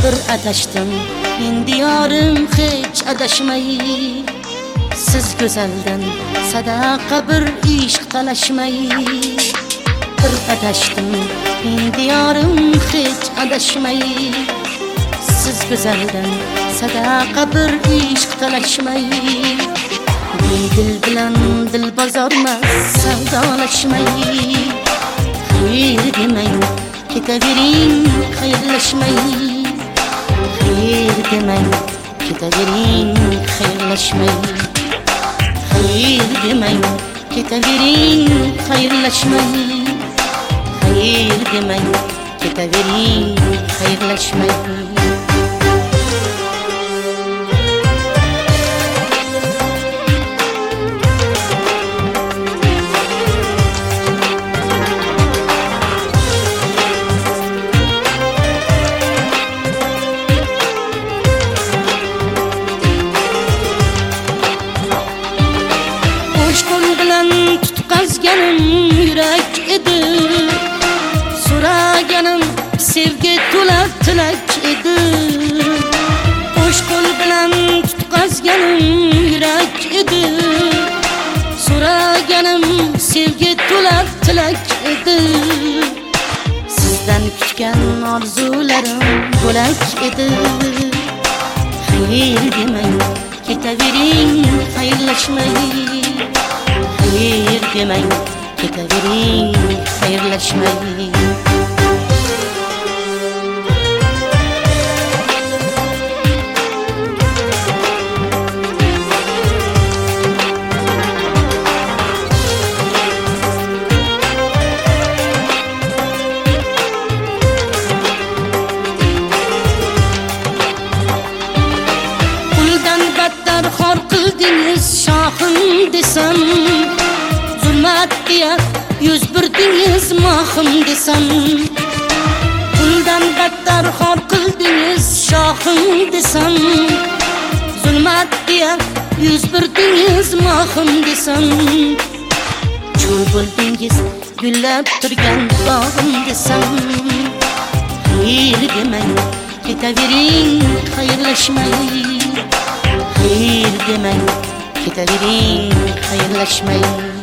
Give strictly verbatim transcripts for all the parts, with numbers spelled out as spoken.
bir adashdim, endi yorim hech adashmay. Siz go'zaldan sadaqa bir ishq talashmay. Bir adashdim, endi yorim hech adashmay. Siz go'zaldan sadaqa bir ishq talashmay. Dil bilan dil bozormas savdolashmay. Xayr demang, ketavering xayrlashmay. Xayr demang, ketavering xayrlashmay. Xayr demang, ketavering xayrlashmay. Xayr demang, ketavering xayrlashmay. Tutqazganim yurak edi, so'raganim sevgi to'la tilak edi. Qo'sh qo'l bilan tutqazganim yurak edi, so'raganim sevgi to'la tilak edi. Sizdan kutgan orzularim bo'lak edi. Xayr demang, ketavering xayrlashmay. Xayr demang, ketavering xayrlashmay. Quldan battar xor qildingiz shohim desam, zulmat diye yüz birdingiz mahım desam. Quldan battar xor qildingiz shohim desam, zulmat diye yüz birdingiz mahım desam. Cho'l bo'ldingiz gullab turgan bog'im desam. Xayr demang, ketavering xayrlashmay. Xayr demang, ketavering xayrlashmay.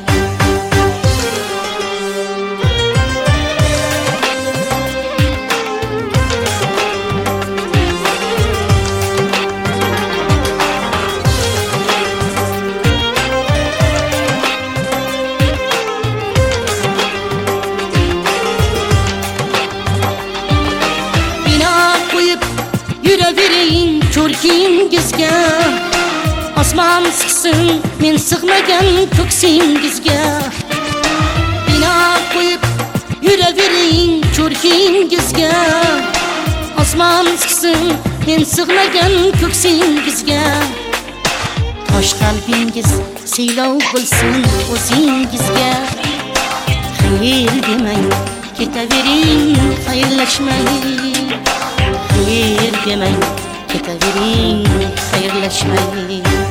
Yuravering ko'rkingizga, osmon sig'sin men sig'magan ko'ksingizga. Bino qo'yib yuravering ko'rkingizga, osmon sig'sin men sig'magan ko'ksingizga. Tosh qalbingiz seylov bo'lsin o'zingizga. Xayr demang, ketavering xayrlashmay. Xayr demang, ketavering xayrlashmay.